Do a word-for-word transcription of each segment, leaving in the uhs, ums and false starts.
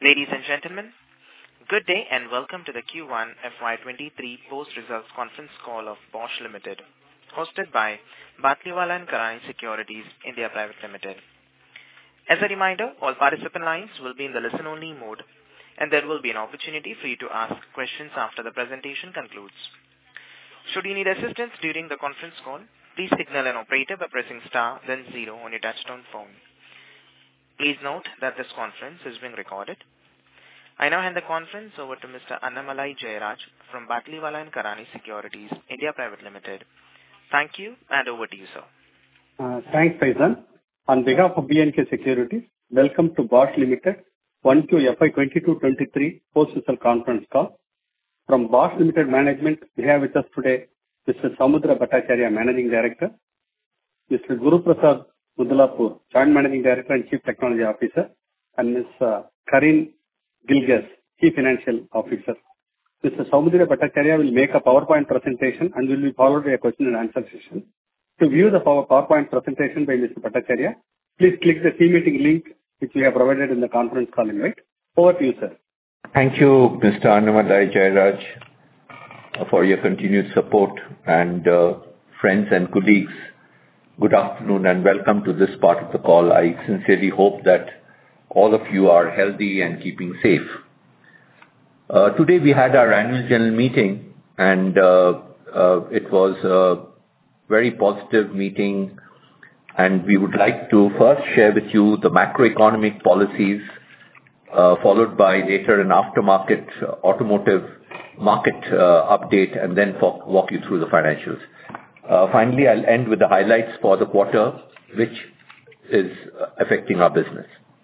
Ladies and gentlemen, good day and welcome to the Q one F Y twenty-three post-results conference call of Bosch Limited, hosted by Batlivala and Karani Securities India Private Limited. As a reminder, all participant lines will be in the listen-only mode, and there will be an opportunity for you to ask questions after the presentation concludes. Should you need assistance during the conference call, please signal an operator by pressing star then zero on your touchtone phone. Please note that this conference is being recorded. I now hand the conference over to Mister Annamalai Jayaraj from Batlivala and Karani Securities India Private Limited. Thank you, and over to you, sir. Uh, thanks, Faizan. On behalf of B and K Securities, welcome to Bosch Limited one Q F Y twenty-two twenty-three post-result conference call. From Bosch Limited management, we have with us today Mister Samudra Bhattacharya, Managing Director, Mister Guru Prasad Mudlapur, Joint Managing Director and Chief Technology Officer, and Miz Uh, Karin Gilges, Chief Financial Officer. Mister Samudra Bhattacharya will make a PowerPoint presentation and will be followed by a question and answer session. To view the PowerPoint presentation by Mister Bhattacharya, please click the team meeting link which we have provided in the conference call invite. Over to you, sir. Thank you, Mister Annamalai Jayaraj, for your continued support, and uh, friends and colleagues. Good afternoon and welcome to this part of the call. I sincerely hope that all of you are healthy and keeping safe. Uh, today we had our annual general meeting, and uh, uh, it was a very positive meeting, and we would like to first share with you the macroeconomic policies, uh, followed by later an aftermarket uh, automotive market uh, update, and then walk you through the financials. Uh, finally, I'll end with the highlights for the quarter, which is affecting our business.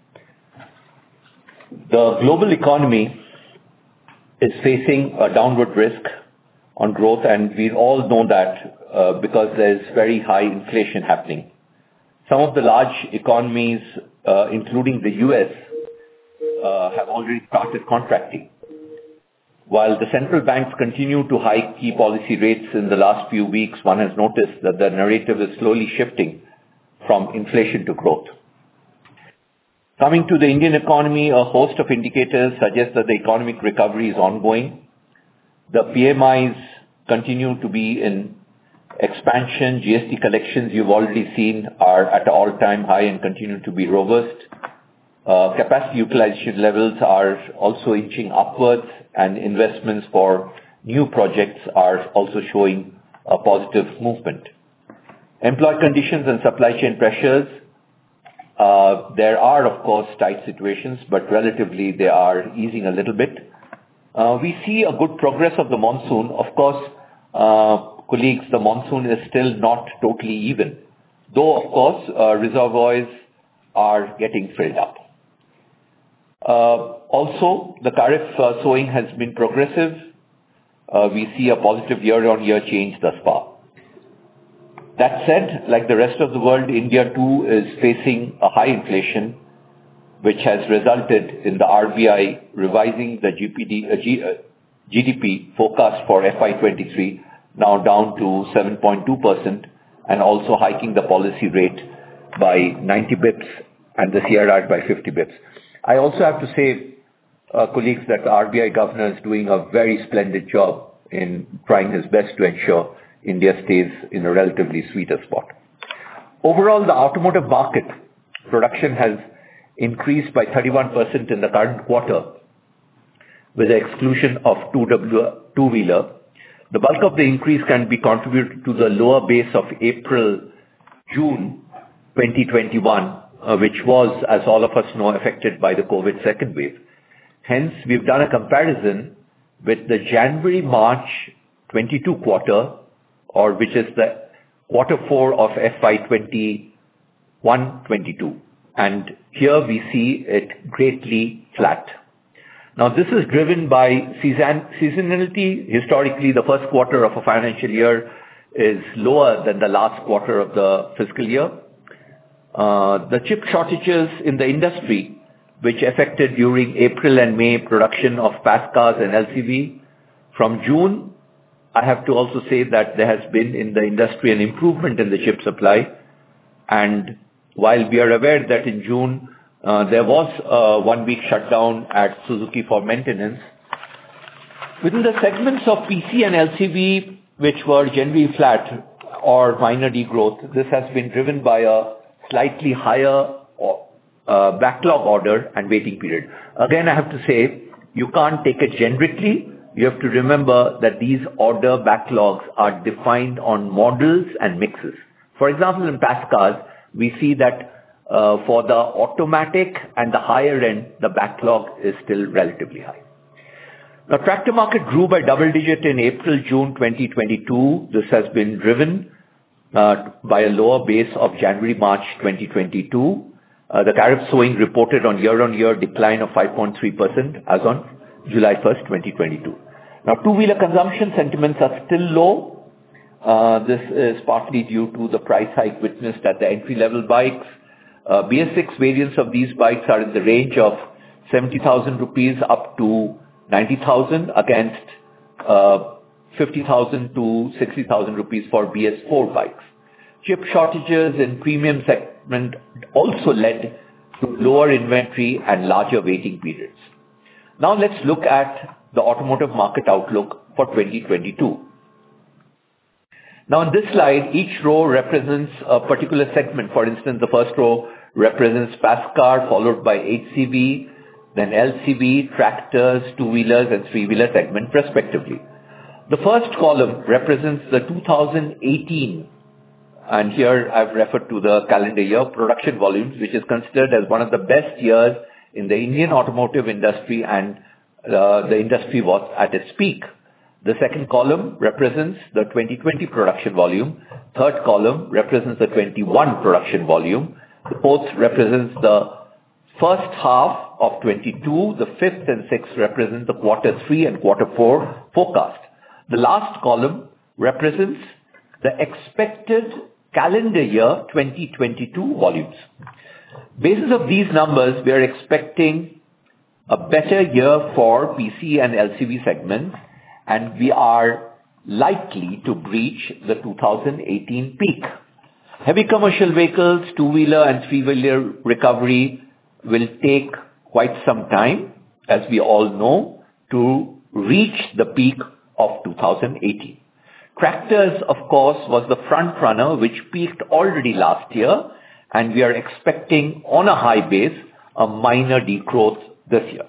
The global economy is facing a downward risk on growth, and we all know that uh, because there's very high inflation happening. Some of the large economies, uh, including the U S, uh, have already started contracting. While the central banks continue to hike key policy rates in the last few weeks, one has noticed that the narrative is slowly shifting from inflation to growth. Coming to the Indian economy, a host of indicators suggest that the economic recovery is ongoing. The P M Is continue to be in expansion. G S T collections, you've already seen, are at an all-time high and continue to be robust. Uh, capacity utilization levels are also inching upwards, and investments for new projects are also showing a positive movement. Employee conditions and supply chain pressures, uh, there are of course tight situations, but relatively they are easing a little bit. Uh, we see a good progress of the monsoon. Of course, uh, colleagues, the monsoon is still not totally even, though of course uh, reservoirs are getting filled up. Uh, also, the Kharif uh, sowing has been progressive. Uh, we see a positive year-on-year change thus far. That said, like the rest of the world, India too is facing a high inflation, which has resulted in the R B I revising the G P D, uh, G, uh, G D P forecast for F Y twenty-three now down to seven point two percent, and also hiking the policy rate by ninety bips and the C R R by fifty bips. I also have to say, uh, colleagues, that the R B I governor is doing a very splendid job in trying his best to ensure India stays in a relatively sweeter spot. Overall, the automotive market production has increased by thirty-one percent in the current quarter, with the exclusion of two-wheeler. The bulk of the increase can be contributed to the lower base of April-June twenty twenty-one, Uh, which was, as all of us know, affected by the COVID second wave. Hence, we've done a comparison with the January-March twenty-two quarter, or which is the quarter four of F Y twenty-one twenty-two. And here we see it greatly flat. Now, this is driven by season seasonality. Historically, the first quarter of a financial year is lower than the last quarter of the fiscal year. Uh, the chip shortages in the industry, which affected during April and May production of pass cars and L C V. From June, I have to also say that there has been in the industry an improvement in the chip supply. And while we are aware that in June Uh, there was a one-week shutdown at Suzuki for maintenance. Within the segments of P C and L C V, which were generally flat or minor degrowth, this has been driven by a slightly higher uh, backlog order and waiting period. Again, I have to say, you can't take it generically. You have to remember that these order backlogs are defined on models and mixes. For example, in passenger cars, we see that uh, for the automatic and the higher end, the backlog is still relatively high. Now, tractor market grew by double digit in April, June twenty twenty-two. This has been driven uh, by a lower base of January, March twenty twenty-two. Uh, the Kharif sowing reported on year-on-year decline of five point three percent as on July first, twenty twenty-two. Now, two-wheeler consumption sentiments are still low. Uh, this is partly due to the price hike witnessed at the entry-level bikes. Uh, B S six variants of these bikes are in the range of seventy thousand rupees up to ninety thousand against uh, fifty thousand to sixty thousand rupees for B S four bikes. Chip shortages in premium segment also led to lower inventory and larger waiting periods. Now let's look at the automotive market outlook for twenty twenty-two. Now in this slide, each row represents a particular segment. For instance, the first row represents passenger car, followed by H C V, then L C V, tractors, two-wheelers and three-wheeler segment respectively. The first column represents the two thousand eighteen, and here I've referred to the calendar year production volumes, which is considered as one of the best years in the Indian automotive industry, and uh, the industry was at its peak. The second column represents the twenty twenty production volume. Third column represents the twenty-one production volume. The fourth represents the first half of twenty-two. The fifth and sixth represent the quarter three and quarter four forecast. The last column represents the expected calendar year twenty twenty-two volumes. Basis of these numbers, we are expecting a better year for P C and L C V segments, and we are likely to breach the two thousand eighteen peak. Heavy commercial vehicles, two-wheeler and three-wheeler recovery will take quite some time, as we all know, to reach the peak of two thousand eighteen. Tractors, of course, was the front runner, which peaked already last year, and we are expecting on a high base a minor degrowth this year.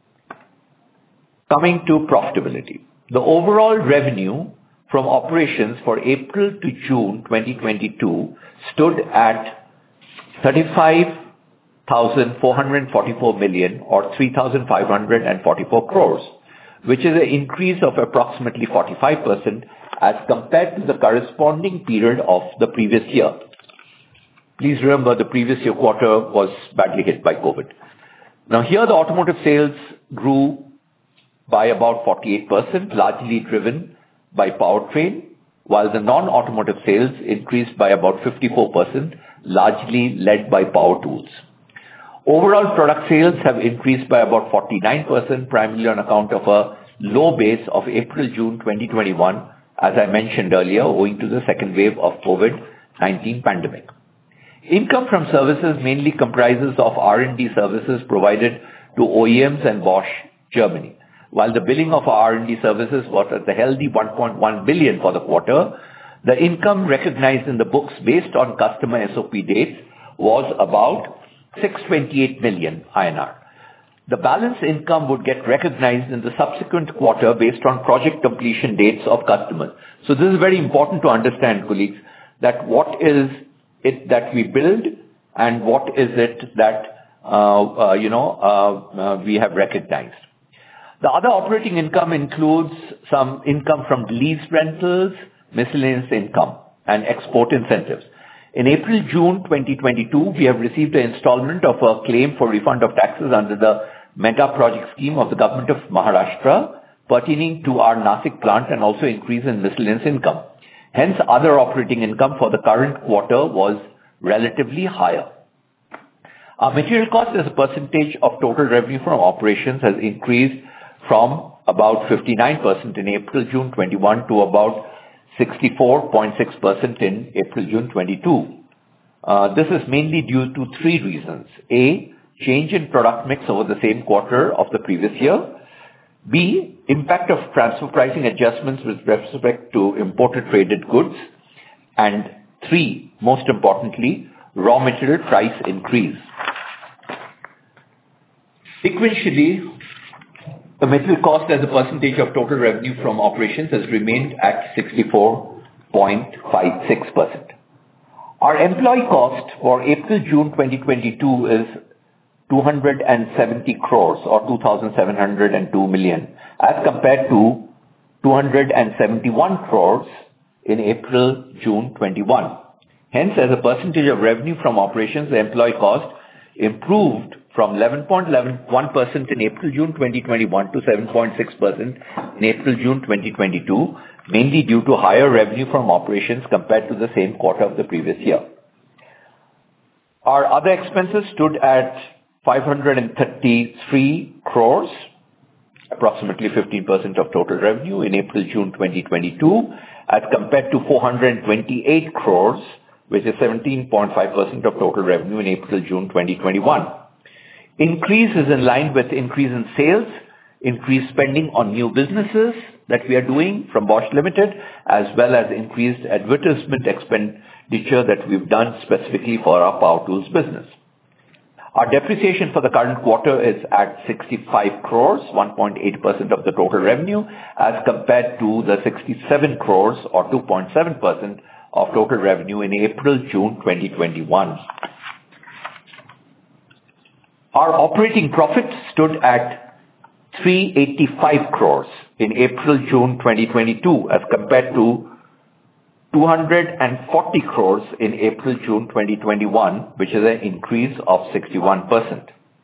Coming to profitability. The overall revenue from operations for April to June twenty twenty-two stood at thirty-five thousand four hundred forty-four million or three thousand five hundred forty-four crores, which is an increase of approximately forty-five percent as compared to the corresponding period of the previous year. Please remember the previous year quarter was badly hit by COVID. Now here the automotive sales grew by about forty-eight percent, largely driven by powertrain, while the non-automotive sales increased by about fifty-four percent, largely led by power tools. Overall product sales have increased by about forty-nine percent, primarily on account of a low base of April-June twenty twenty-one, as I mentioned earlier, owing to the second wave of COVID nineteen pandemic. Income from services mainly comprises of R and D services provided to O E Ms and Bosch Germany. While the billing of R and D services was at the healthy one point one billion for the quarter, the income recognized in the books based on customer S O P dates was about six hundred twenty-eight million I N R. The balance income would get recognized in the subsequent quarter based on project completion dates of customers. So this is very important to understand, colleagues, that what is it that we build and what is it that uh, uh, you know uh, uh, we have recognized. The other operating income includes some income from lease rentals, miscellaneous income, and export incentives. In April-June twenty twenty-two, we have received an installment of a claim for refund of taxes under the mega project scheme of the government of Maharashtra pertaining to our Nasik plant, and also increase in miscellaneous income. Hence, other operating income for the current quarter was relatively higher. Our material cost as a percentage of total revenue from operations has increased from about fifty-nine percent in April-June twenty-one to about sixty-four point six percent in April-June twenty-two. Uh, this is mainly due to three reasons. A, change in product mix over the same quarter of the previous year. B, impact of transfer pricing adjustments with respect to imported traded goods. And three, most importantly, raw material price increase. Sequentially, the material cost as a percentage of total revenue from operations has remained at sixty-four point five six percent. Our employee cost for April-June twenty twenty-two is two hundred seventy crores or two thousand seven hundred two million as compared to two hundred seventy-one crores in April-June twenty-one. Hence, as a percentage of revenue from operations, the employee cost improved from eleven point one one percent in April-June twenty twenty-one to seven point six percent in April-June twenty twenty-two, mainly due to higher revenue from operations compared to the same quarter of the previous year. Our other expenses stood at five hundred thirty-three crores, approximately fifteen percent of total revenue in April-June twenty twenty-two, as compared to four hundred twenty-eight crores, which is seventeen point five percent of total revenue in April-June twenty twenty-one. Increase is in line with increase in sales, increased spending on new businesses that we are doing from Bosch Limited, as well as increased advertisement expenditure that we've done specifically for our Power Tools business. Our depreciation for the current quarter is at sixty-five crores, one point eight percent of the total revenue, as compared to the sixty-seven crores or two point seven percent of total revenue in April-June twenty twenty-one. Our operating profit stood at three hundred eighty-five crores in April-June twenty twenty-two as compared to two hundred forty crores in April-June twenty twenty-one, which is an increase of sixty-one percent.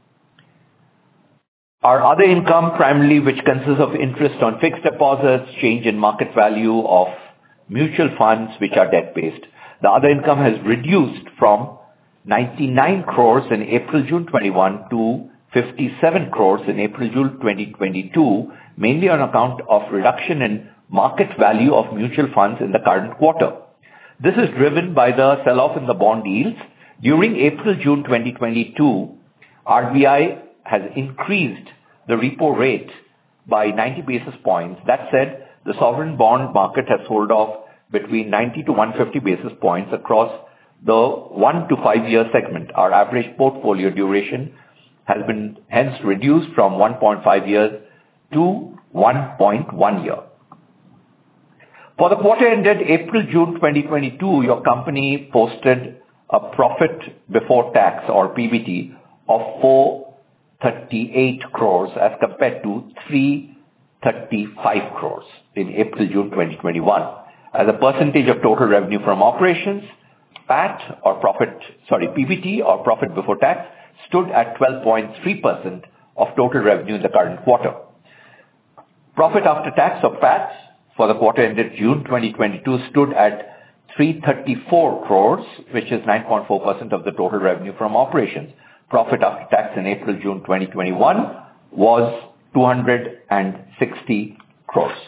Our other income, primarily which consists of interest on fixed deposits, change in market value of mutual funds which are debt-based. The other income has reduced from ninety-nine crores in April-June twenty-one to fifty-seven crores in April-June twenty twenty-two, mainly on account of reduction in market value of mutual funds in the current quarter. This is driven by the sell-off in the bond yields. During April-June twenty twenty-two, R B I has increased the repo rate by ninety basis points. That said, the sovereign bond market has sold off between ninety to one hundred fifty basis points across the one to five year segment. Our average portfolio duration has been hence reduced from one point five years to one point one year. For the quarter ended April-June twenty twenty-two, your company posted a profit before tax or P B T of four hundred thirty-eight crores as compared to three hundred thirty-five crores in April-June twenty twenty-one. As a percentage of total revenue from operations, P A T or profit, sorry, P B T or profit before tax stood at twelve point three percent of total revenue in the current quarter. Profit after tax or P A T for the quarter ended June twenty twenty-two stood at three hundred thirty-four crores, which is nine point four percent of the total revenue from operations. Profit after tax in April-June twenty twenty-one was two hundred sixty crores.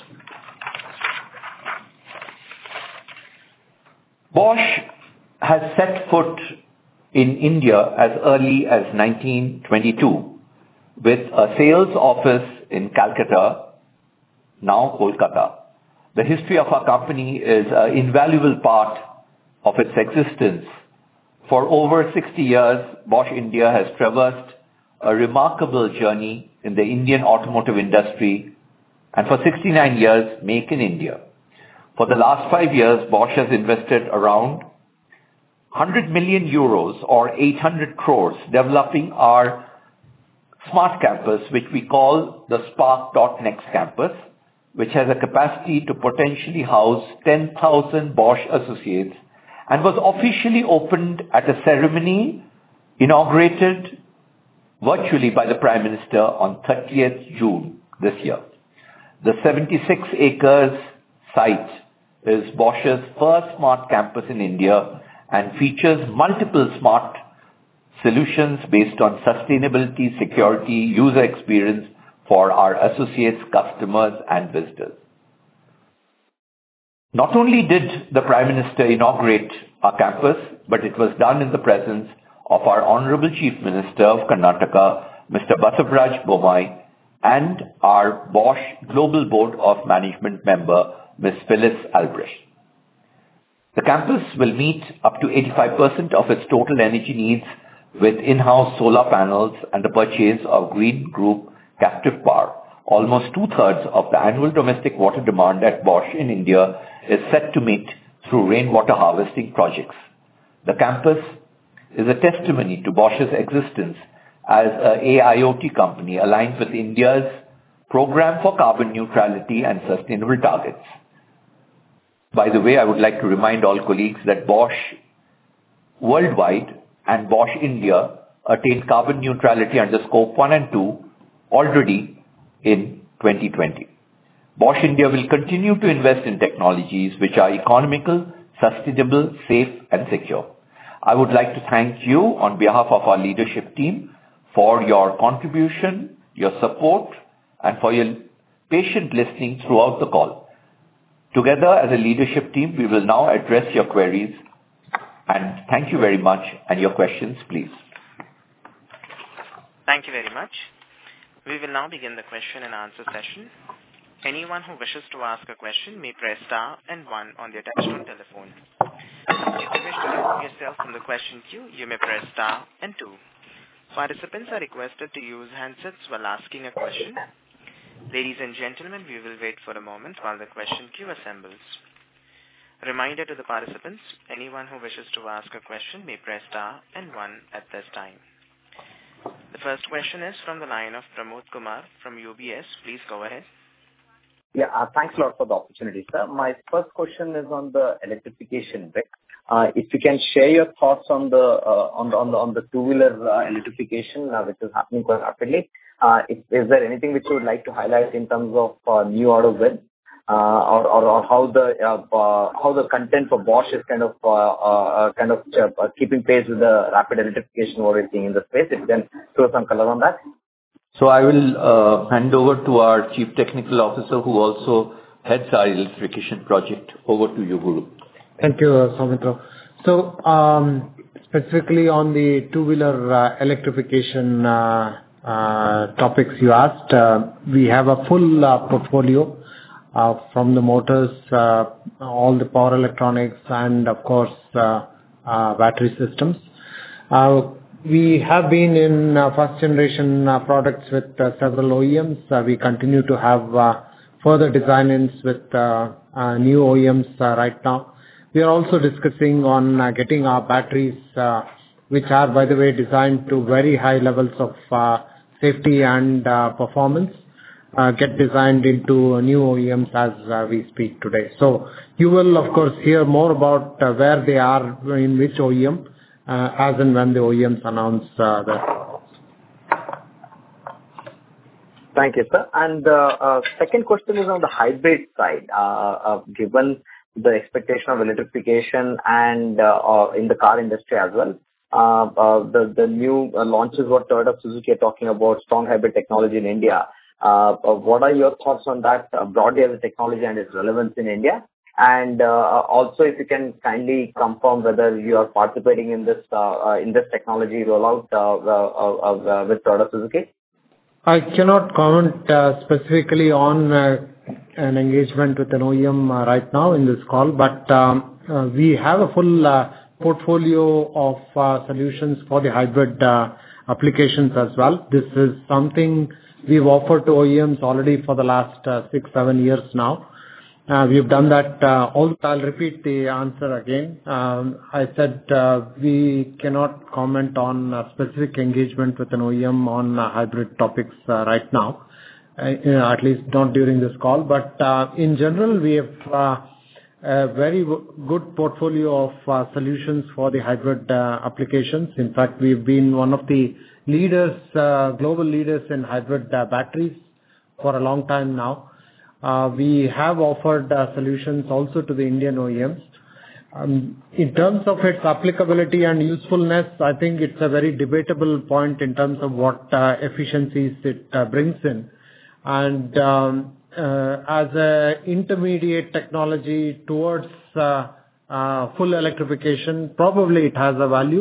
Bosch has set foot in India as early as nineteen twenty-two with a sales office in Calcutta, now Kolkata. The history of our company is an invaluable part of its existence. For over sixty years, Bosch India has traversed a remarkable journey in the Indian automotive industry, and for sixty-nine years, Make in India. For the last five years, Bosch has invested around one hundred million euros or eight hundred crores developing our smart campus, which we call the Spark dot Next campus, which has a capacity to potentially house ten thousand Bosch associates and was officially opened at a ceremony inaugurated virtually by the Prime Minister on thirtieth June this year. The seventy-six acres site is Bosch's first smart campus in India and features multiple smart solutions based on sustainability, security, user experience for our associates, customers and visitors. Not only did the Prime Minister inaugurate our campus, but it was done in the presence of our Honorable Chief Minister of Karnataka, Mister Basavaraj Bommai, and our Bosch Global Board of Management member, Miz Phyllis Albrecht. The campus will meet up to eighty-five percent of its total energy needs with in-house solar panels and the purchase of Green Group captive power. Almost two-thirds of the annual domestic water demand at Bosch in India is set to meet through rainwater harvesting projects. The campus is a testimony to Bosch's existence as a A I O T company aligned with India's program for carbon neutrality and sustainable targets. By the way, I would like to remind all colleagues that Bosch worldwide and Bosch India attained carbon neutrality under scope one and two already in twenty twenty. Bosch India will continue to invest in technologies which are economical, sustainable, safe and secure. I would like to thank you on behalf of our leadership team for your contribution, your support and for your patient listening throughout the call. Together as a leadership team, we will now address your queries and thank you very much and your questions, please. Thank you very much. We will now begin the question and answer session. Anyone who wishes to ask a question may press star and one on their touchtone telephone. If you wish to remove yourself from the question queue, you may press star and two. Participants are requested to use handsets while asking a question. Ladies and gentlemen, we will wait for a moment while the question queue assembles. Reminder to the participants, anyone who wishes to ask a question may press star and one at this time. The first question is from the line of Pramod Kumar from U B S. Please go ahead. Yeah, uh, thanks a lot for the opportunity, sir. My first question is on the electrification bit. Uh, if you can share your thoughts on the uh, on the on the on the two-wheeler uh, electrification, uh, which is happening quite rapidly. Uh, if, is there anything which you would like to highlight in terms of uh, new order win, uh, or, or or how the uh, uh, how the content for Bosch is kind of uh, uh, kind of uh, keeping pace with the rapid electrification what we're seeing in the space? If you can throw some color on that. So I will uh, hand over to our Chief Technical Officer who also heads our electrification project. Over to you, Guru. Thank you, Soumitra. So um, specifically on the two-wheeler uh, electrification uh, uh, topics you asked, uh, we have a full uh, portfolio uh, from the motors, uh, all the power electronics and of course uh, uh, battery systems. Uh, We have been in uh, first generation uh, products with uh, several O E Ms. Uh, we continue to have uh, further design-ins with uh, uh, new O E Ms uh, right now. We are also discussing on uh, getting our batteries, uh, which are by the way designed to very high levels of uh, safety and uh, performance, uh, get designed into new O E Ms as uh, we speak today. So you will of course hear more about uh, where they are in which O E M. Uh, as and when the O E Ms announce uh, that. Thank you, sir. And uh, uh, second question is on the hybrid side. Uh, uh, given the expectation of electrification and uh, uh, in the car industry as well, uh, uh, the the new uh, launches what Toyota Suzuki are talking about, strong hybrid technology in India. Uh, uh, what are your thoughts on that uh, broadly as a technology and its relevance in India? And uh, also, if you can kindly confirm whether you are participating in this uh, uh, in this technology rollout uh, uh, uh, with Toyota Suzuki. I cannot comment uh, specifically on uh, an engagement with an O E M uh, right now in this call, but um, uh, we have a full uh, portfolio of uh, solutions for the hybrid uh, applications as well. This is something we've offered to O E Ms already for the last uh, six, seven years now. Uh, we've done that. Uh, also, I'll repeat the answer again. Um, I said uh, we cannot comment on a specific engagement with an O E M on uh, hybrid topics uh, right now, uh, you know, at least not during this call. But uh, in general, we have uh, a very w- good portfolio of uh, solutions for the hybrid uh, applications. In fact, we've been one of the leaders, uh, global leaders in hybrid uh, batteries for a long time now. Uh, we have offered uh, solutions also to the Indian O E Ms. Um, in terms of its applicability and usefulness, I think it's a very debatable point in terms of what uh, efficiencies it uh, brings in. And um, uh, as an intermediate technology towards uh, uh, full electrification, probably it has a value.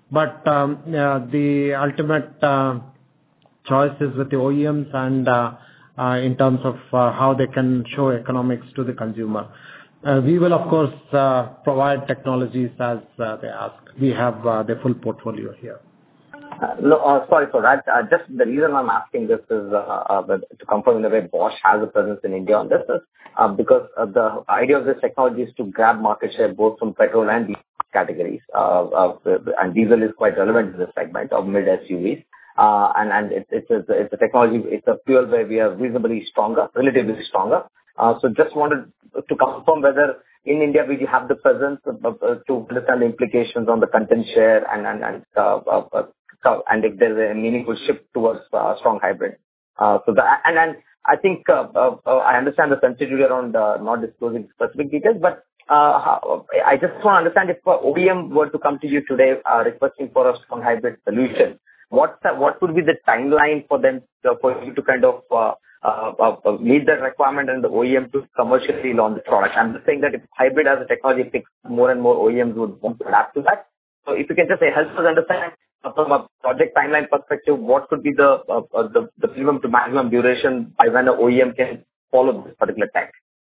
But um, uh, the ultimate uh, choice is with the O E Ms and uh, uh, in terms of uh, how they can show economics to the consumer. Uh, we will, of course, uh, provide technologies as uh, they ask. We have uh, the full portfolio here. Uh, no, uh, sorry for that. Uh, just the reason I'm asking this is uh, uh, to confirm in a way Bosch has a presence in India on this, is, uh, because uh, the idea of this technology is to grab market share both from petrol and diesel categories. Uh, uh, and diesel is quite relevant to this segment of mid S U Vs. Uh, and and it, it's, a, it's a technology, it's a fuel where we are reasonably stronger, relatively stronger. Uh, so just wanted to confirm whether in India we have the presence uh, uh, to understand the implications on the content share and and and uh, uh, uh, and if there's a meaningful shift towards uh, strong hybrid. Uh, so the and and I think uh, uh, uh, I understand the sensitivity around uh, not disclosing specific details, but uh, how, I just want to understand if uh, O E M were to come to you today uh, requesting for a strong hybrid solution, what what would be the timeline for them to, for you to kind of uh, uh, uh, meet that requirement and the O E M to commercially launch the product? I'm just saying that if hybrid as a technology picks, more and more O E Ms would want to adapt to that. So if you can just say, help us understand uh, from a project timeline perspective, what could be the uh, uh, the, the minimum to maximum duration by when an O E M can follow this particular tech?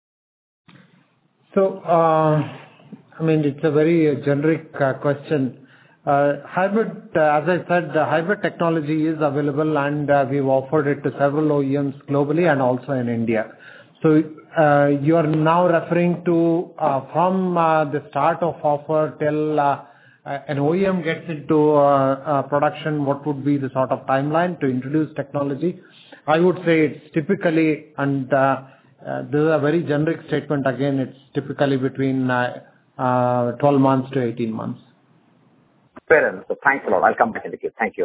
So, uh, I mean, it's a very generic uh, question. Uh, hybrid, uh, as I said, the hybrid technology is available, and uh, we've offered it to several O E Ms globally and also in India. So, uh, you are now referring to uh, from uh, the start of offer till uh, an O E M gets into uh, uh, production, what would be the sort of timeline to introduce technology? I would say it's typically, and uh, uh, this is a very generic statement again, it's typically between uh, uh, twelve months to eighteen months. Fair enough. So thanks a lot. I'll come back in the queue. Thank you.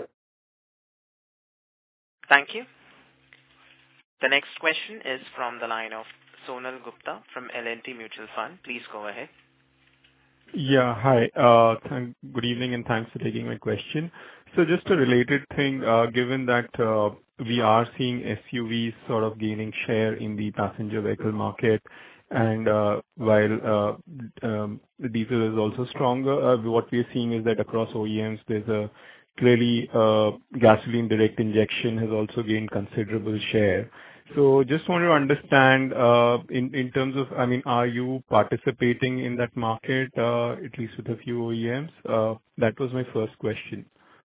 Thank you. The next question is from the line of Sonal Gupta from L and T Mutual Fund. Please go ahead. Yeah, hi. Uh, thank, good evening and thanks for taking my question. So just a related thing, uh, given that uh, we are seeing S U Vs sort of gaining share in the passenger vehicle market, and uh, while uh, um, the diesel is also stronger, uh, what we are seeing is that across O E Ms there's a clearly uh, gasoline direct injection has also gained considerable share. So just want to understand uh, in in terms of, I mean, are you participating in that market, uh, at least with a few O E Ms? Uh, that was my first question.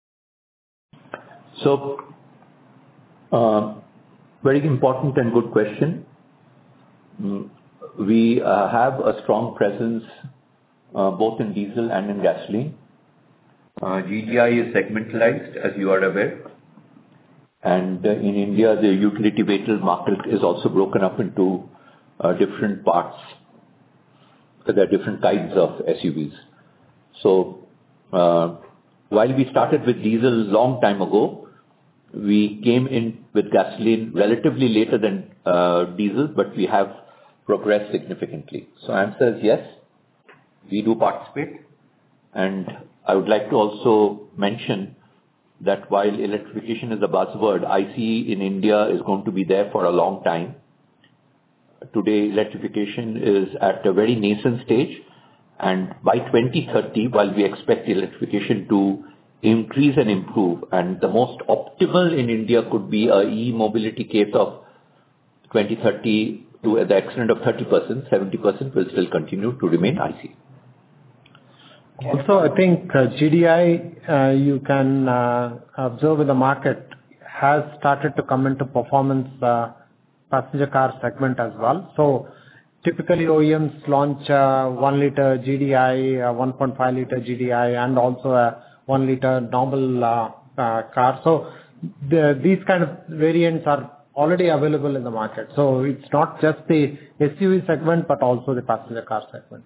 So, uh, very important and good question. Mm. We uh, have a strong presence uh, both in diesel and in gasoline. Uh, G D I is segmentalized, as you are aware. And uh, in India, the utility vehicle market is also broken up into uh, different parts. There are different kinds of S U Vs. So, uh, while we started with diesel long time ago, we came in with gasoline relatively later than uh, diesel, but we have progress significantly. So answer is yes, we do participate. And I would like to also mention that while electrification is a buzzword, I C E in India is going to be there for a long time. Today, electrification is at a very nascent stage. And by twenty thirty, while we expect electrification to increase and improve, and the most optimal in India could be a e-mobility case of twenty thirty to the extent of thirty percent, seventy percent will still continue to remain I C. Also, I think uh, G D I, uh, you can uh, observe in the market, has started to come into performance uh, passenger car segment as well. So typically O E Ms launch uh, one liter G D I, uh, one point five liter G D I, and also a one liter normal uh, uh, car. So the, these kind of variants are already available in the market. So it's not just the S U V segment, but also the passenger car segment.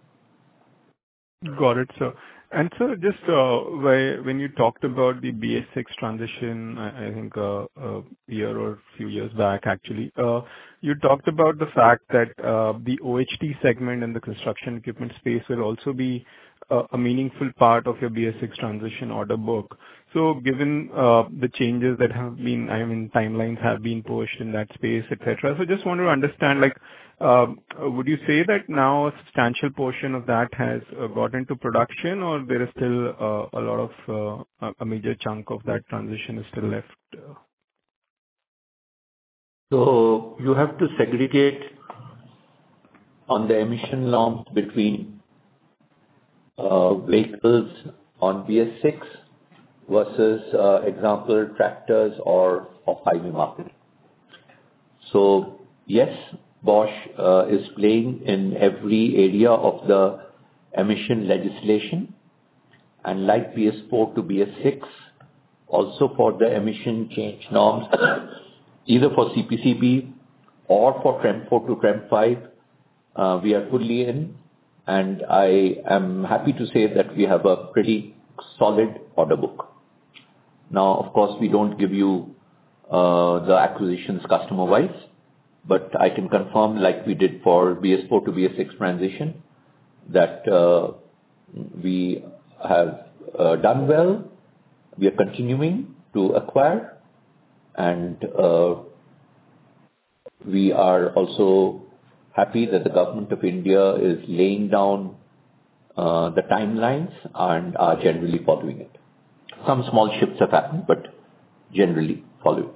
Got it, sir. And sir, just uh, why, when you talked about the B S six transition, I, I think uh, a year or a few years back actually, uh, you talked about the fact that uh, the O H T segment and the construction equipment space will also be a, a meaningful part of your B S six transition order book. So given uh, the changes that have been, I mean, timelines have been pushed in that space, et cetera. So just want to understand, like, uh, would you say that now a substantial portion of that has uh, got into production, or there is still uh, a lot of uh, a major chunk of that transition is still left? So you have to segregate on the emission norms between uh, vehicles on B S six versus, uh, example, tractors or off-highway market. So yes, Bosch uh, is playing in every area of the emission legislation, and like B S four to B S six, also for the emission change norms, either for C P C B or for TREM four to TREM five, uh, we are fully in, and I am happy to say that we have a pretty solid order book. Now, of course, we don't give you uh, the acquisitions customer-wise, but I can confirm, like we did for B S four to B S six transition, that uh, we have uh, done well. We are continuing to acquire, and uh, we are also happy that the government of India is laying down uh, the timelines and are generally following it. Some small shifts have happened, but generally following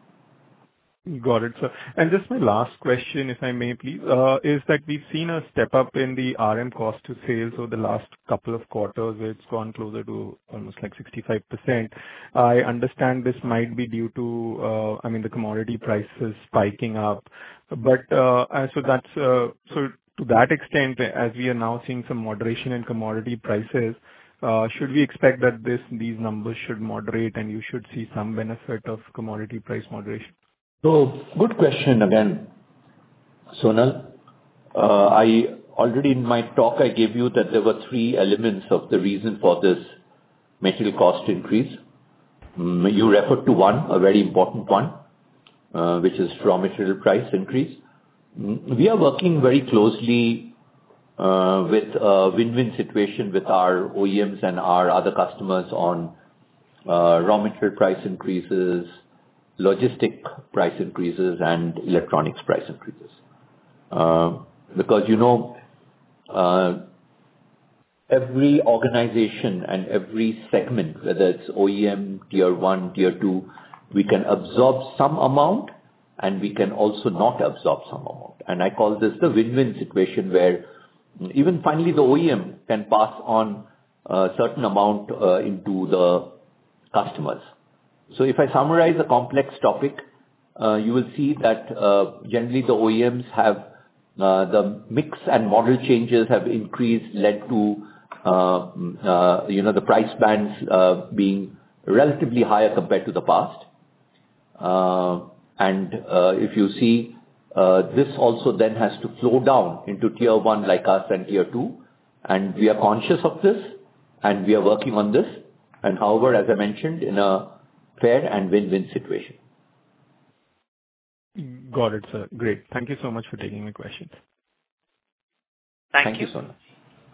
it. Got it, sir. And just my last question, if I may please, uh, is that we've seen a step up in the R M cost to sales over the last couple of quarters, where it's gone closer to almost like sixty-five percent. I understand this might be due to, uh, I mean, the commodity prices spiking up. But uh, so that's, uh, so to that extent, as we are now seeing some moderation in commodity prices, Uh, should we expect that this these numbers should moderate and you should see some benefit of commodity price moderation? So, good question again, Sonal. Uh, I already in my talk I gave you that there were three elements of the reason for this material cost increase. Mm, you referred to one, a very important one, uh, which is raw material price increase. Mm, we are working very closely Uh, with a win-win situation with our O E Ms and our other customers on uh, raw material price increases, logistic price increases, and electronics price increases. Uh, because, you know, uh, every organization and every segment, whether it's O E M, tier one, tier two, we can absorb some amount and we can also not absorb some amount. And I call this the win-win situation, where even finally the O E M can pass on a certain amount uh, into the customers. So if I summarize a complex topic, uh, you will see that uh, generally the O E Ms have, uh, the mix and model changes have increased, led to, uh, uh, you know, the price bands uh, being relatively higher compared to the past. Uh, and uh, if you see, Uh, this also then has to flow down into tier one like us and tier two, and we are conscious of this and we are working on this, and however, as I mentioned, in a fair and win-win situation. Got it, sir. Great. Thank you so much for taking my questions. Thank, Thank you, you Sonal.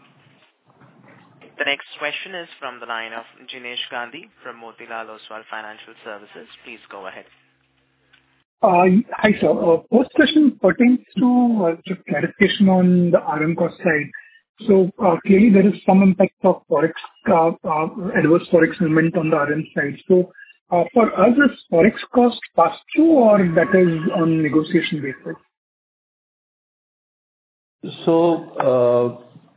The next question is from the line of Jinesh Gandhi from Motilal Oswal Financial Services. Please go ahead. Uh, Hi, sir. Uh, First question pertains to uh, just clarification on the R M cost side. So, uh, clearly there is some impact of Forex, uh, uh, adverse Forex movement on the R M side. So, uh, for us, is Forex cost passed through or that is on negotiation basis? So, uh,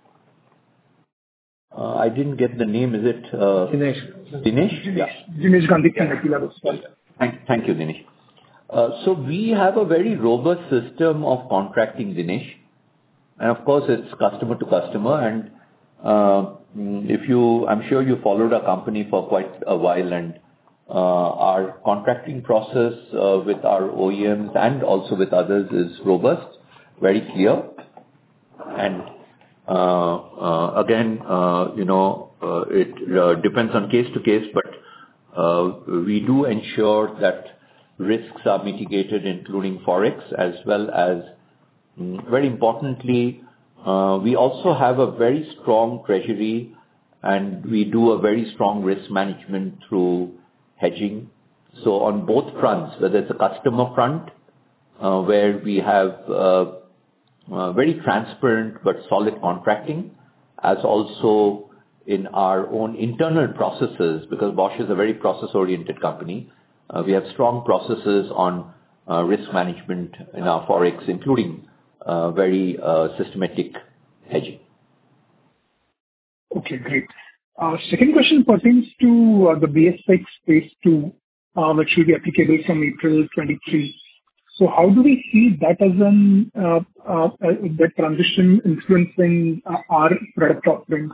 uh, I didn't get the name. Is it uh, Dinesh. Dinesh? Yeah. Jinesh Gandhi from Motilal Oswal. Thank, thank you, Dinesh. Uh, so we have a very robust system of contracting, Dinesh, and of course it's customer to customer. And uh, if you, I'm sure you followed our company for quite a while, and uh, our contracting process uh, with our O E Ms and also with others is robust, very clear, and uh, uh, again, uh, you know, uh, it uh, depends on case to case, but uh, we do ensure that risks are mitigated, including Forex, as well as, mm, very importantly, Uh, we also have a very strong treasury, and we do a very strong risk management through hedging. So on both fronts, whether it's a customer front, uh, where we have uh, uh, very transparent but solid contracting, as also in our own internal processes, because Bosch is a very process-oriented company. Uh, we have strong processes on uh, risk management in our forex, including uh, very uh, systematic hedging. Okay, great. Uh, second question pertains to uh, the B S six phase two, uh, which will be applicable from April twenty-three. So how do we see that as an uh, uh, uh, that transition influencing uh, our product offerings?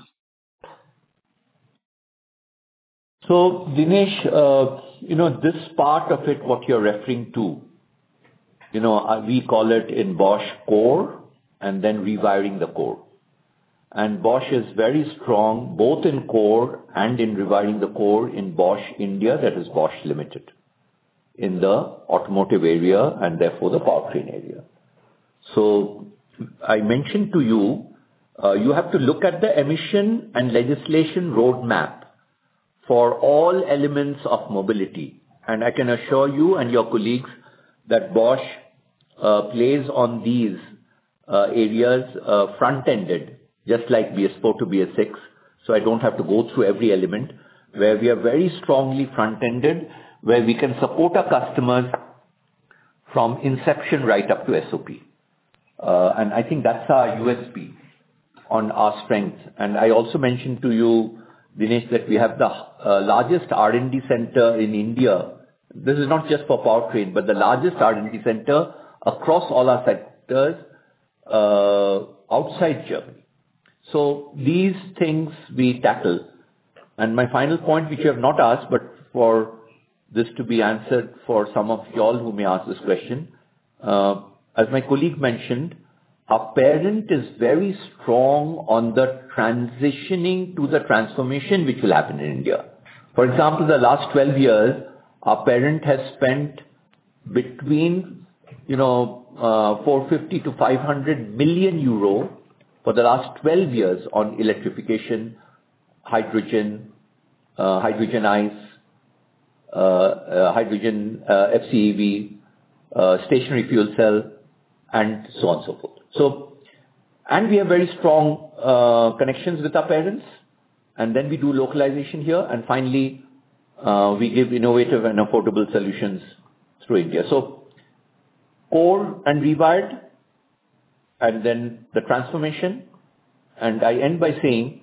So, Dinesh, uh, you know, this part of it, what you're referring to, you know, uh, we call it in Bosch core and then rewiring the core. And Bosch is very strong both in core and in rewiring the core in Bosch India, that is Bosch Limited, in the automotive area and therefore the powertrain area. So, I mentioned to you, uh, you have to look at the emission and legislation roadmap for all elements of mobility. And I can assure you and your colleagues that Bosch uh, plays on these uh, areas uh, front-ended, just like B S four to B S six. So I don't have to go through every element, where we are very strongly front-ended, where we can support our customers from inception right up to S O P. Uh, and I think that's our U S P on our strength. And I also mentioned to you, Dinesh, that we have the uh, largest R and D center in India. This is not just for powertrain, but the largest R and D center across all our sectors uh, outside Germany. So these things we tackle. And my final point, which you have not asked, but for this to be answered for some of y'all who may ask this question, uh, as my colleague mentioned, our parent is very strong on the transitioning to the transformation which will happen in India. For example, the last twelve years, our parent has spent between, you know, uh, four hundred fifty to five hundred million euro for the last twelve years on electrification, hydrogen, uh, hydrogen ICE, uh, uh, hydrogen uh, F C E V, uh, stationary fuel cell, and so on and so forth. So, and we have very strong uh, connections with our parents, and then we do localization here, and finally, uh, we give innovative and affordable solutions through India. So, core and rewired, and then the transformation, and I end by saying,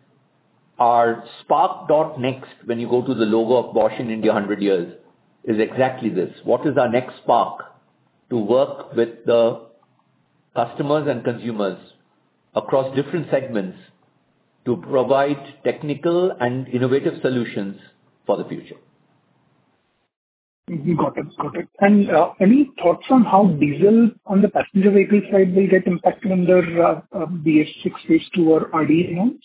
our Spark.Next, when you go to the logo of Bosch in India one hundred years, is exactly this. What is our next spark to work with the customers and consumers across different segments to provide technical and innovative solutions for the future. Got it. Got it. And uh, any thoughts on how diesel on the passenger vehicle side will get impacted under uh, uh, B S six phase two or R D E norms?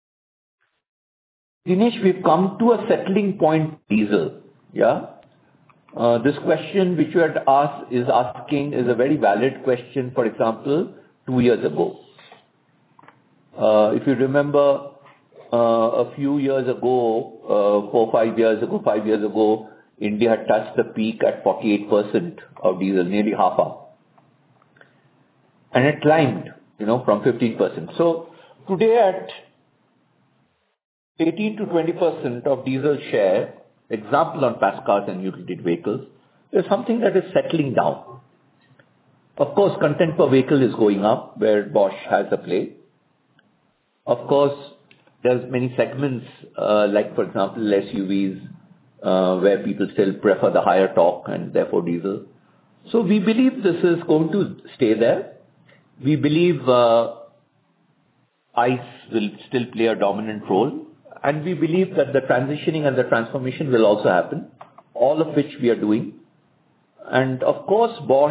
Dinesh, we've come to a settling point diesel. Yeah. Uh, this question which you had asked is asking is a very valid question. For example, two years ago, uh, if you remember, uh, a few years ago, uh, four, five years ago, five years ago, India had touched the peak at forty-eight percent of diesel, nearly half up, and it climbed, you know, from fifteen percent. So today at eighteen to twenty percent of diesel share, example on passenger cars and utility vehicles, is something that is settling down. Of course, content per vehicle is going up, where Bosch has a play. Of course, there's many segments, uh, like for example S U Vs, uh, where people still prefer the higher torque and therefore diesel. So we believe this is going to stay there. We believe uh, ICE will still play a dominant role. And we believe that the transitioning and the transformation will also happen, all of which we are doing. And of course, Bosch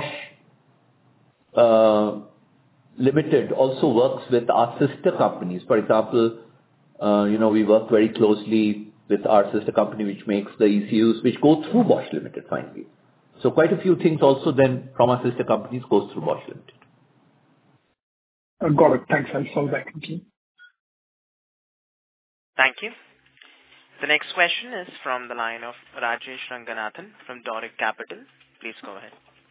uh, Limited also works with our sister companies. For example, uh, you know, we work very closely with our sister company which makes the E C Us which go through Bosch Limited finally. So quite a few things also then from our sister companies goes through Bosch Limited. Uh, Got it. Thanks. I'll fall back. Thank you. Thank you. The next question is from the line of Rajesh Ranganathan from Doric Capital. Please go ahead.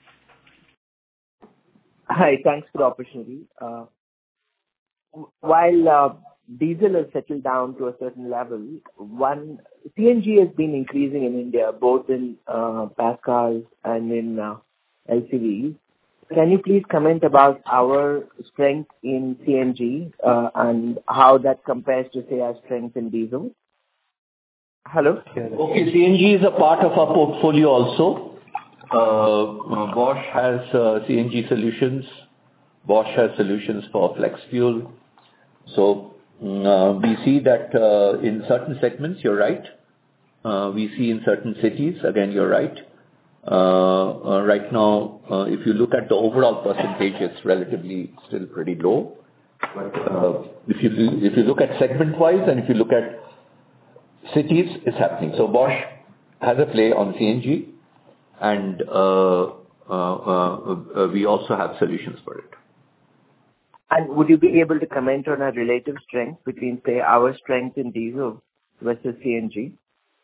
Hi. Thanks for the opportunity. Uh, While uh, diesel has settled down to a certain level, one C N G has been increasing in India, both in uh, pass cars and in uh, L C Vs. Can you please comment about our strength in C N G uh, and how that compares to, say, our strength in diesel? Hello? Okay, C N G is a part of our portfolio also. Uh, Bosch has uh, C N G solutions. Bosch has solutions for flex fuel. So uh, we see that uh, in certain segments, you're right. Uh, we see in certain cities, again, you're right. Uh, uh, right now, uh, if you look at the overall percentage, it's relatively still pretty low. But uh, if you if you look at segment-wise and if you look at cities, it's happening. So Bosch has a play on C N G, and uh, uh, uh, uh, we also have solutions for it. And would you be able to comment on our relative strength between, say, our strength in diesel versus C N G?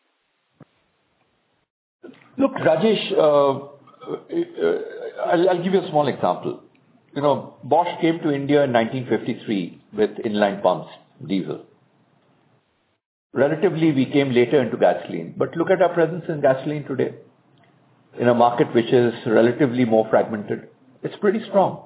Look, Rajesh, uh, uh, I'll, I'll give you a small example. You know, Bosch came to India in nineteen fifty-three with inline pumps, diesel. Relatively, we came later into gasoline. But look at our presence in gasoline today. In a market which is relatively more fragmented, it's pretty strong.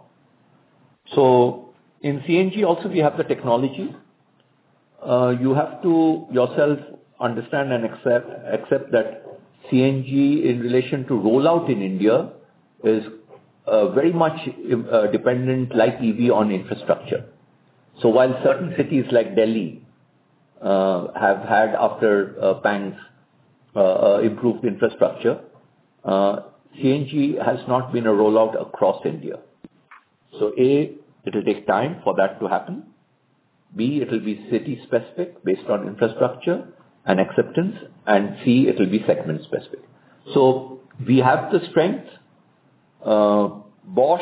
So in C N G also we have the technology. Uh, you have to yourself understand and accept, accept that C N G in relation to rollout in India is uh, very much uh, dependent like E V on infrastructure. So while certain cities like Delhi uh, have had after uh, pangs uh, uh, improved infrastructure, uh, C N G has not been a rollout across India. So A, it will take time for that to happen. B, it will be city specific based on infrastructure and acceptance. And C, it will be segment specific. So we have the strength. Uh, Bosch,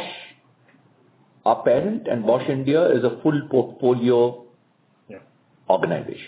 our parent, and Bosch India is a full portfolio yeah. organization.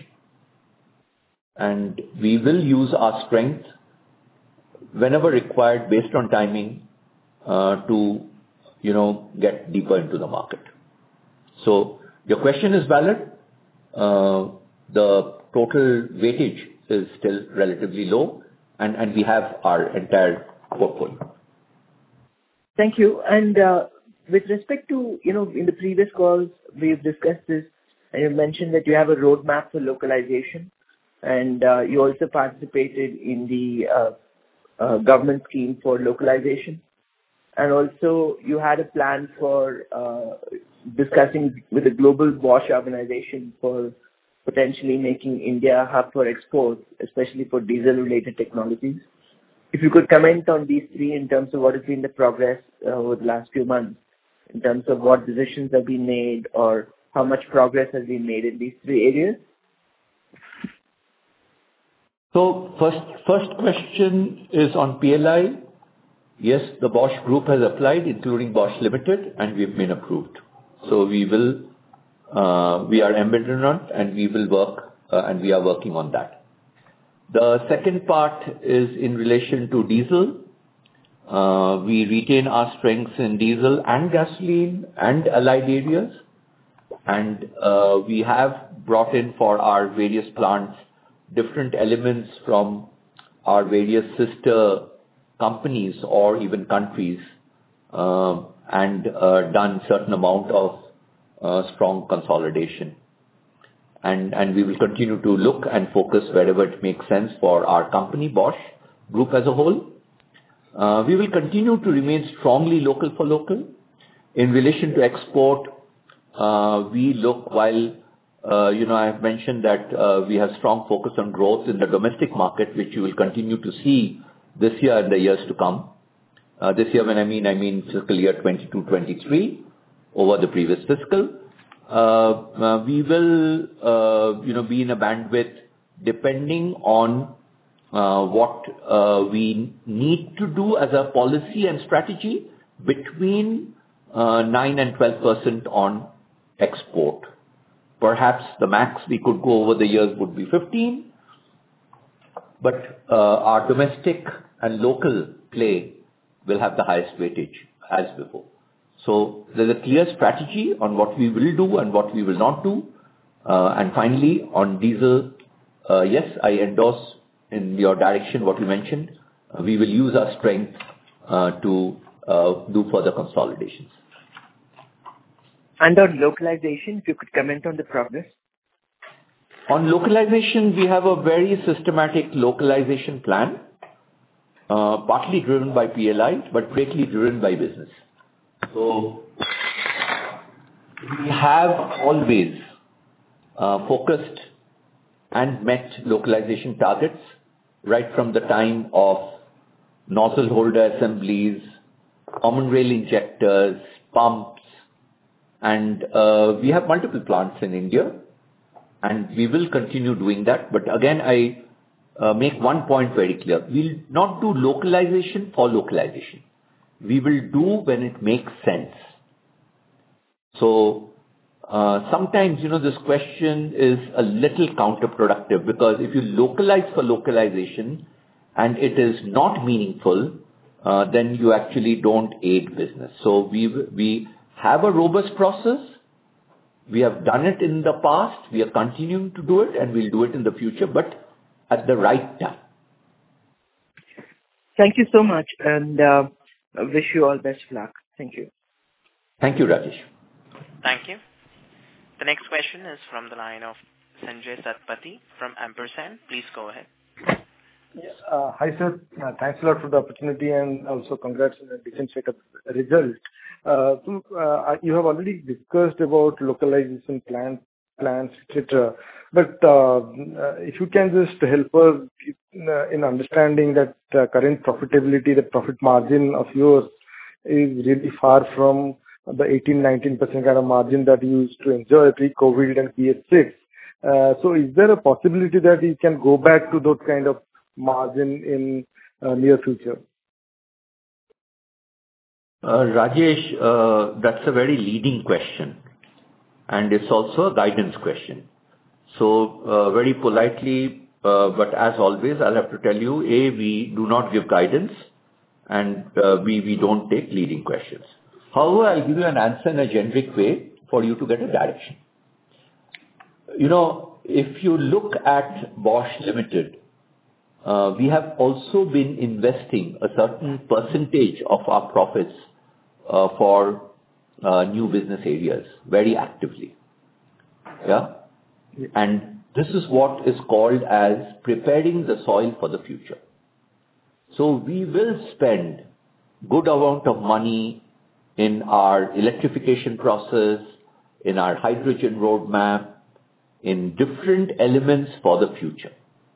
And we will use our strength whenever required based on timing uh, to you know, get deeper into the market. So your question is valid. Uh, the total weightage is still relatively low, and, and we have our entire portfolio. Thank you. And uh, with respect to, you know, in the previous calls, we've discussed this, and you mentioned that you have a roadmap for localization, and uh, you also participated in the uh, uh, government scheme for localization. And also, you had a plan for uh, discussing with the global Bosch organization for potentially making India a hub for exports, especially for diesel-related technologies. If you could comment on these three in terms of what has been the progress uh, over the last few months, in terms of what decisions have been made or how much progress has been made in these three areas. So first, first question is on P L I. Yes, the Bosch Group has applied, including Bosch Limited, and we've been approved. So we will, uh, we are embedded on it, and we will work, uh, and we are working on that. The second part is in relation to diesel. Uh, we retain our strengths in diesel and gasoline and allied areas, and uh, we have brought in for our various plants different elements from our various sister companies or even countries, uh, and uh, done certain amount of uh, strong consolidation. And, and we will continue to look and focus wherever it makes sense for our company, Bosch Group as a whole. Uh, we will continue to remain strongly local for local. In relation to export, uh, we look while, uh, you know, I have mentioned that uh, we have strong focus on growth in the domestic market, which you will continue to see this year and the years to come. Uh, this year, when I mean, I mean fiscal year twenty-two twenty-three over the previous fiscal. Uh, uh, we will, uh, you know, be in a bandwidth depending on uh, what uh, we need to do as a policy and strategy between uh, nine and twelve percent on export. Perhaps the max we could go over the years would be fifteen, but uh, our domestic and local play will have the highest weightage as before. So there's a clear strategy on what we will do and what we will not do. Uh, and finally, on diesel, uh, yes, I endorse in your direction what you mentioned. Uh, we will use our strength uh, to uh, do further consolidations. And on localization, if you could comment on the progress. On localization, we have a very systematic localization plan, uh, partly driven by P L I, but greatly driven by business. So we have always uh, focused and met localization targets right from the time of nozzle holder assemblies, common rail injectors, pumps, and uh, we have multiple plants in India, and we will continue doing that. But again, I uh, make one point very clear. We'll not do localization for localization. We will do when it makes sense. So uh, sometimes, you know, this question is a little counterproductive, because if you localize for localization and it is not meaningful, uh, then you actually don't aid business. So we we have a robust process. We have done it in the past. We are continuing to do it, and we'll do it in the future, but at the right time. Thank you so much, and uh, I wish you all best of luck. Thank you. Thank you, Rajesh. Thank you. The next question is from the line of Sanjay Satpathy from Ampersand. Please go ahead. Yeah, uh, hi, sir. Uh, thanks a lot for the opportunity, and also congrats on a decent set of results. Uh, so, uh, you have already discussed about localization plan, plans, et cetera. But uh, if you can just help us in understanding that uh, current profitability, the profit margin of yours is really far from the eighteen, nineteen percent kind of margin that you used to enjoy pre-COVID and P S six. Uh, so is there a possibility that you can go back to that kind of margin in uh, near future? Uh, Rajesh, uh, that's a very leading question, and it's also a guidance question. So uh, very politely, uh, but as always, I'll have to tell you, A, we do not give guidance, and uh, B, we don't take leading questions. However, I'll give you an answer in a generic way for you to get a direction. You know, if you look at Bosch Limited, uh, we have also been investing a certain percentage of our profits uh, for uh, new business areas very actively. Yeah? And this is what is called as preparing the soil for the future. So we will spend good amount of money in our electrification process, in our hydrogen roadmap, in different elements for the future.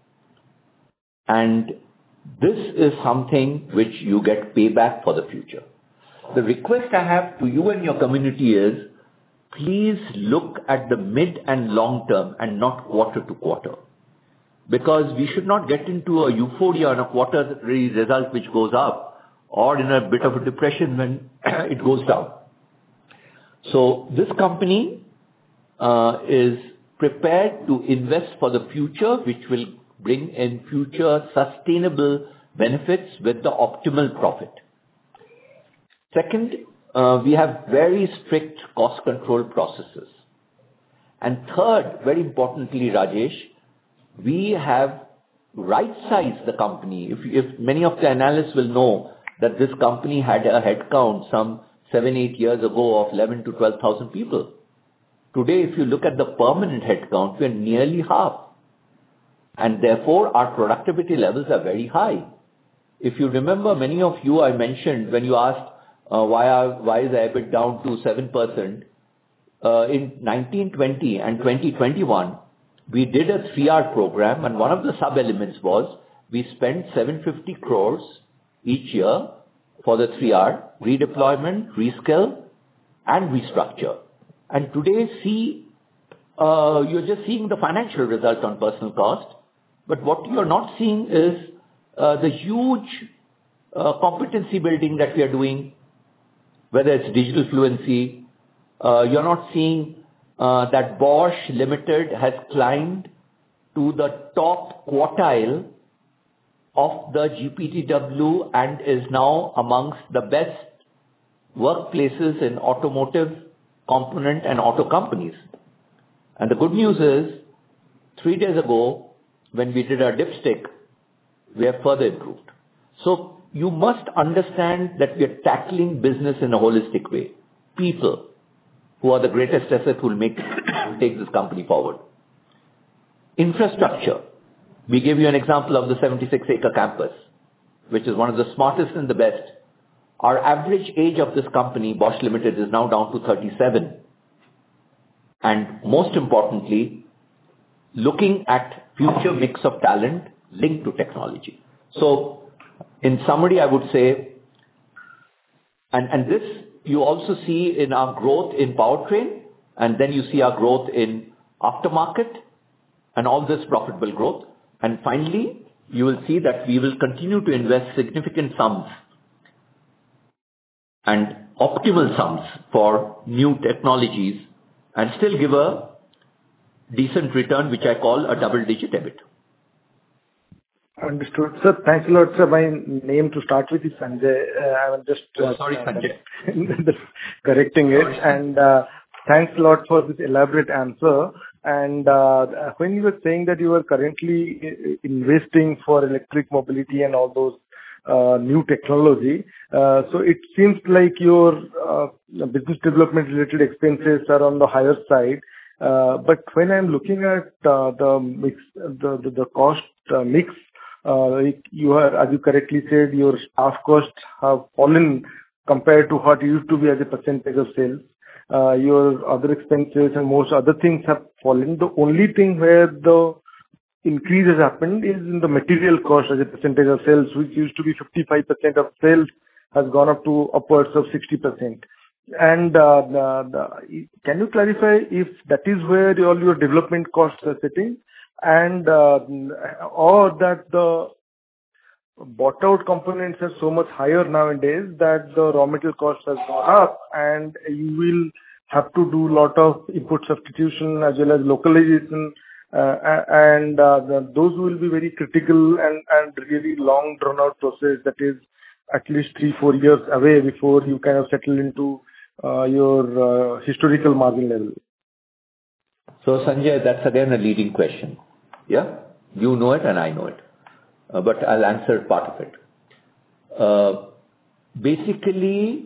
And this is something which you get payback for the future. The request I have to you and your community is, please look at the mid and long term and not quarter to quarter. Because we should not get into a euphoria on a quarterly result which goes up, or in a bit of a depression when it goes down. So this company uh, is prepared to invest for the future, which will bring in future sustainable benefits with the optimal profit. Second, uh, we have very strict cost control processes. And third, very importantly, Rajesh, we have right-sized the company. If, if many of the analysts will know that this company had a headcount some seven, eight years ago of eleven to twelve thousand people. Today, if you look at the permanent headcount, we are nearly half. And therefore, our productivity levels are very high. If you remember, many of you I mentioned when you asked uh, why, are, why is the EBIT down to seven percent, uh, in nineteen twenty and twenty twenty-one, we did a three R program, and one of the sub-elements was we spent seven hundred fifty crores each year for the three R, redeployment, reskill, and restructure. And today, see, uh, you're just seeing the financial result on personal cost, but what you're not seeing is uh, the huge uh, competency building that we are doing, whether it's digital fluency. Uh, you're not seeing uh, that Bosch Limited has climbed to the top quartile of the G P T W and is now amongst the best workplaces in automotive component and auto companies. And the good news is, three days ago, when we did our dipstick, we have further improved. So you must understand that we are tackling business in a holistic way. People who are the greatest asset who will make, will take this company forward. Infrastructure. We gave you an example of the seventy-six acre campus, which is one of the smartest and the best. Our average age of this company, Bosch Limited, is now down to thirty-seven. And most importantly, looking at future mix of talent linked to technology. So, in summary, I would say, and, and this you also see in our growth in powertrain, and then you see our growth in aftermarket, and all this profitable growth. And finally, you will see that we will continue to invest significant sums and optimal sums for new technologies and still give a decent return, which I call a double-digit EBIT. Understood. Sir, thanks a lot, sir. My name to start with is Sanjay. Uh, I was just... Uh, sorry, Sanjay. correcting it. And uh, thanks a lot for this elaborate answer. And uh, when you were saying that you are currently investing for electric mobility and all those uh, new technology, uh, so it seems like your uh, business development related expenses are on the higher side. Uh, but when I'm looking at uh, the mix, the the, the cost uh, mix, uh, you are, as you correctly said, your staff costs have fallen compared to what used to be as a percentage of sales. Uh, your other expenses and most other things have fallen. The only thing where the increase has happened is in the material cost as a percentage of sales, which used to be fifty-five percent of sales, has gone up to upwards of sixty percent. And uh, the, the, can you clarify if that is where all your development costs are sitting, and uh, or that the bought out components are so much higher nowadays that the raw material cost has gone up, and you will have to do a lot of input substitution as well as localization, uh, and uh, the, those will be very critical and, and really long drawn out process that is at least three, four years away before you kind of settle into uh, your uh, historical margin level. So Sanjay, that's again a leading question. Yeah, you know it and I know it. Uh, but I'll answer part of it. Uh, basically,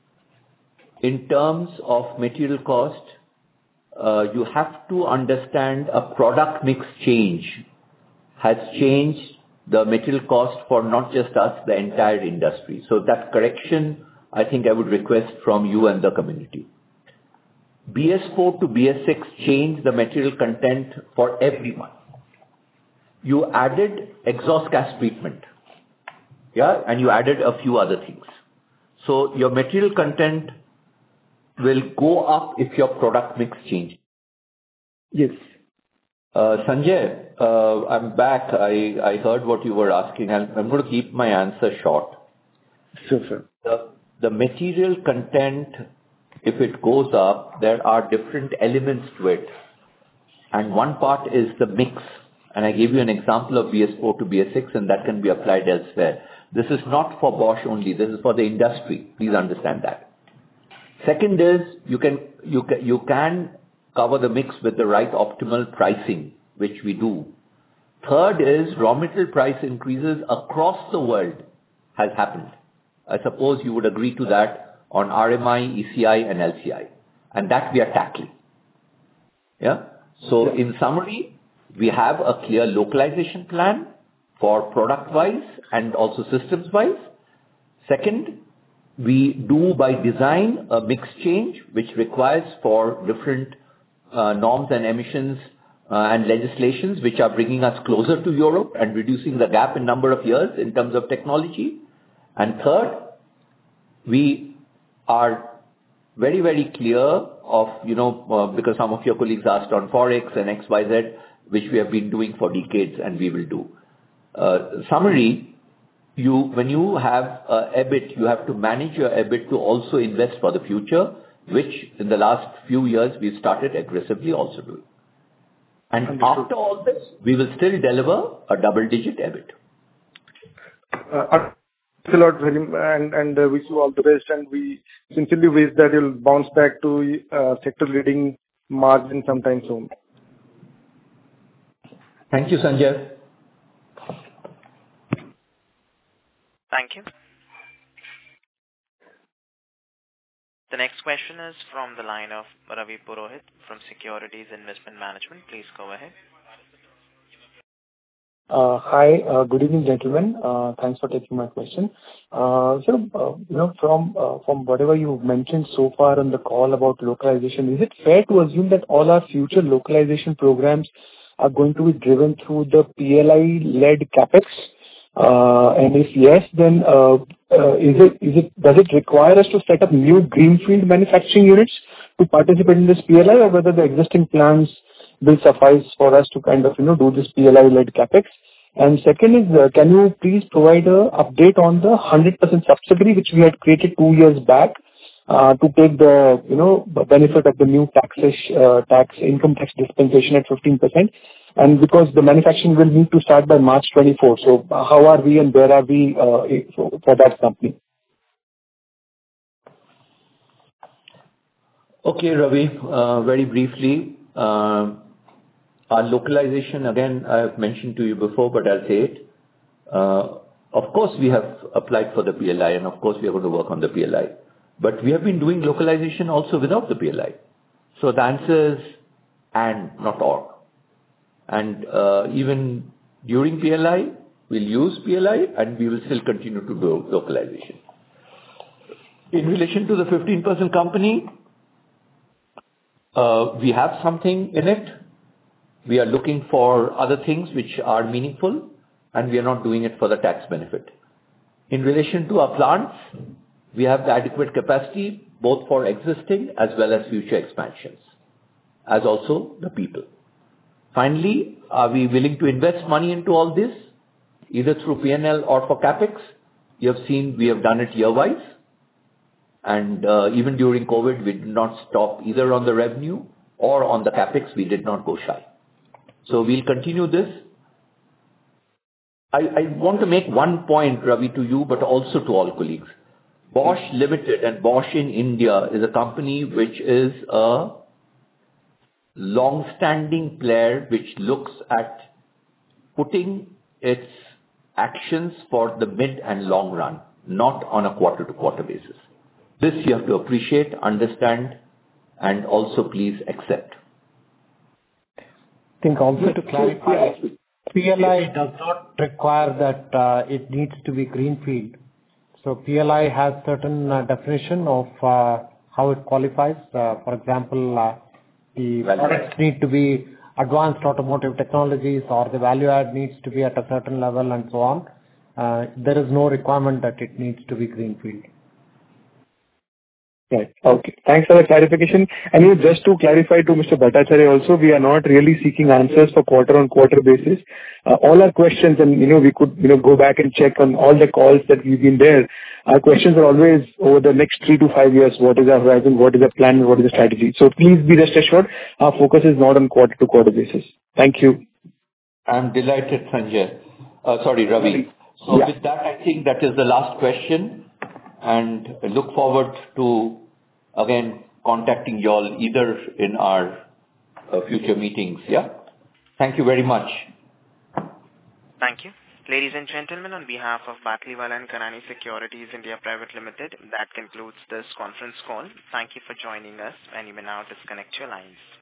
in terms of material cost, uh, you have to understand a product mix change has changed the material cost for not just us, the entire industry. So that correction, I think I would request from you and the community. B S four to B S six changed the material content for everyone. You added exhaust gas treatment, yeah, and you added a few other things. So your material content will go up if your product mix changes. Yes. Uh, Sanjay, uh, I'm back. I, I heard what you were asking, and I'm going to keep my answer short. Sure, sir. The, the material content, if it goes up, there are different elements to it. And one part is the mix. And I gave you an example of B S four to B S six, and that can be applied elsewhere. This is not for Bosch only. This is for the industry. Please understand that. Second is you can you can you can cover the mix with the right optimal pricing, which we do. Third is raw material price increases across the world has happened. I suppose you would agree to that on R M I, E C I, and L C I, and that we are tackling. Yeah. So yeah. In summary, we have a clear localization plan for product-wise and also systems-wise. Second, we do by design a mix change, which requires for different uh, norms and emissions uh, and legislations, which are bringing us closer to Europe and reducing the gap in number of years in terms of technology. And third, we are very, very clear of, you know, uh, because some of your colleagues asked on Forex and X Y Z, which we have been doing for decades and we will do. Uh, summary, you, when you have uh, EBIT, you have to manage your EBIT to also invest for the future, which in the last few years we've started aggressively also doing. And Understood. After all this, we will still deliver a double-digit EBIT. Uh, Thanks a lot very m- and and uh, wish you all the best, and we sincerely wish that you'll bounce back to uh, sector-leading margin sometime soon. Thank you, Sanjay. Thank you. The next question is from the line of Ravi Purohit from Securities Investment Management. Please go ahead. Uh Hi. uh Good evening, gentlemen. Uh Thanks for taking my question. Uh So, uh, you know, from uh, from whatever you've mentioned so far on the call about localization, is it fair to assume that all our future localization programs are going to be driven through the P L I-led CapEx? Uh And if yes, then uh uh is it is it does it require us to set up new greenfield manufacturing units to participate in this P L I, or whether the existing plans will suffice for us to kind of, you know, do this P L I-led CapEx? And second is, uh, can you please provide a update on the one hundred percent subsidiary which we had created two years back, uh, to take the, you know, the benefit of the new taxes, uh, tax, income tax dispensation at fifteen percent? And because the manufacturing will need to start by March twenty-fourth, so uh, how are we and where are we, uh, i- for for that company? Okay, Ravi, uh, very briefly, uh, our localization, again, I have mentioned to you before, but I'll say it. Uh, Of course, we have applied for the P L I, and of course, we are going to work on the P L I. But we have been doing localization also without the P L I. So the answer is and, not or. And uh, even during P L I, we'll use P L I, and we will still continue to do localization. In relation to the fifteen percent company, uh, we have something in it. We are looking for other things which are meaningful, and we are not doing it for the tax benefit. In relation to our plants, we have the adequate capacity both for existing as well as future expansions, as also the people. Finally, are we willing to invest money into all this, either through P and L or for CapEx? You have seen we have done it year-wise, and uh, even during COVID, we did not stop either on the revenue or on the CapEx. We did not go shy. So we'll continue this. I, I want to make one point, Ravi, to you, but also to all colleagues. Bosch Limited and Bosch in India is a company which is a long-standing player which looks at putting its actions for the mid and long run, not on a quarter-to-quarter basis. This you have to appreciate, understand, and also please accept. I think also to clarify, P L I does not require that uh, it needs to be greenfield. So P L I has certain uh, definition of uh, how it qualifies. Uh, for example, uh, the Value products add. need to be advanced automotive technologies, or the value add needs to be at a certain level, and so on. Uh, there is no requirement that it needs to be greenfield. Right. Okay. Thanks for the clarification. And you know, just to clarify to Mister Bhattacharya also, we are not really seeking answers for quarter-on-quarter basis. Uh, All our questions, and, you know, we could, you know, go back and check on all the calls that we've been there. Our questions are always over the next three to five years, what is our horizon, what is the plan, what is the strategy? So please be rest assured, our focus is not on quarter-to-quarter basis. Thank you. I'm delighted, Sanjay. Uh, Sorry, Ravi. So Yeah. with that, I think that is the last question, and I look forward to, again, contacting you all either in our uh, future meetings. Yeah? Thank you very much. Thank you. Ladies and gentlemen, on behalf of Batliwala and Karani Securities India Private Limited, that concludes this conference call. Thank you for joining us, and you may now disconnect your lines.